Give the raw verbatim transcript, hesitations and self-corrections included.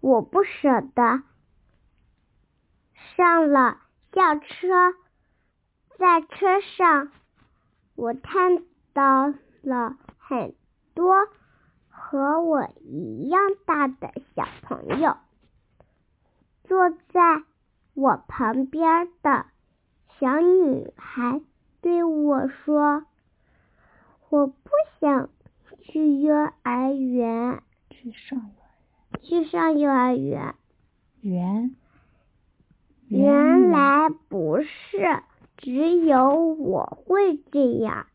我不舍得。上了校车，在车上我看到了很多和我一样大的小朋友。坐在我旁边的小女孩对我说，我不想去幼儿园。 去上幼儿园。 去上幼儿园。 园。 原来不是只有我会这样。